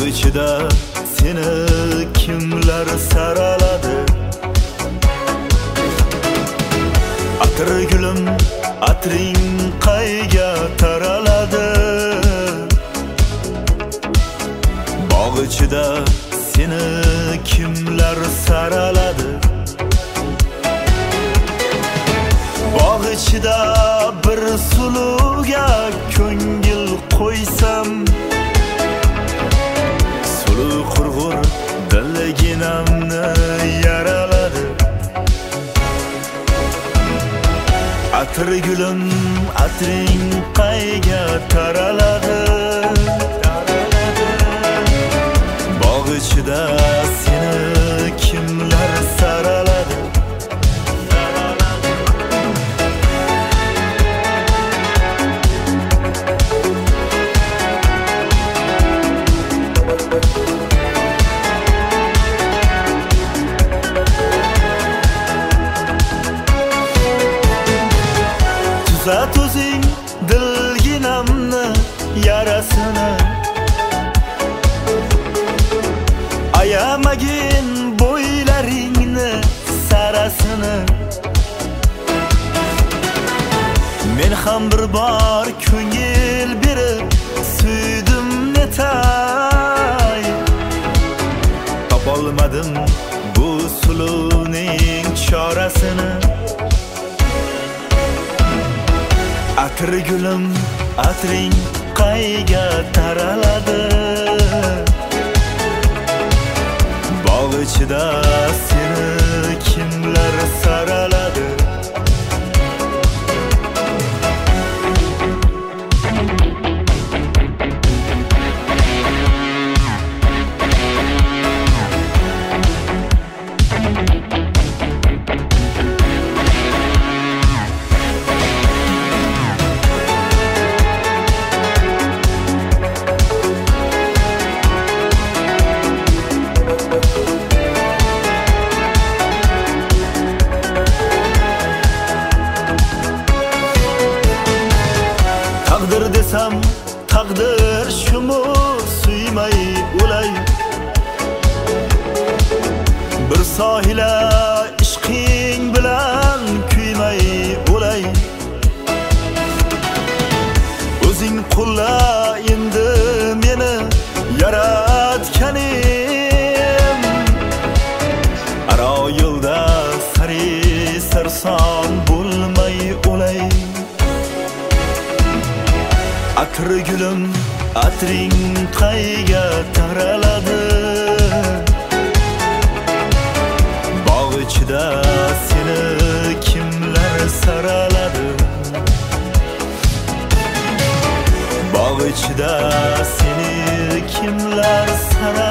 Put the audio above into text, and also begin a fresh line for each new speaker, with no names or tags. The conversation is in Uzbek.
ichida seni kimlar saraladi? Atir gulim, atring qayga taraladi? Bog' ichida seni kimlar saraladi? Bog' ichida bir suluga ko'ngil qo'ysam, suluv qurg'ur dilginamni yaraladi. Atir gulim, atring qayga taraladi? Bog' ichida seni kimlar saraladi? Tuzat o'zing dilginamni yarasini, ayamagin bo'ylaringni sarasini. Men ham bir bor ko'ngil berib suydim netay, topolmadim bu suluvning chorasini. Atir gulim, atring qayga taraladi? Bog' ichida seni kimlar saraladi? Taqdir desam, taqdir shumu suymay o'lay. Bir sohila ishqing bilan kuymay o'lay. O'zing qo'lla endi meni yaratganim, aro yo'lda sari sarson bo'lmay o'lay. Atir gulim, atring qayga taraladi? Bog' ichida seni kimlar saraladi? Bog' ichida seni kimlar saraladi?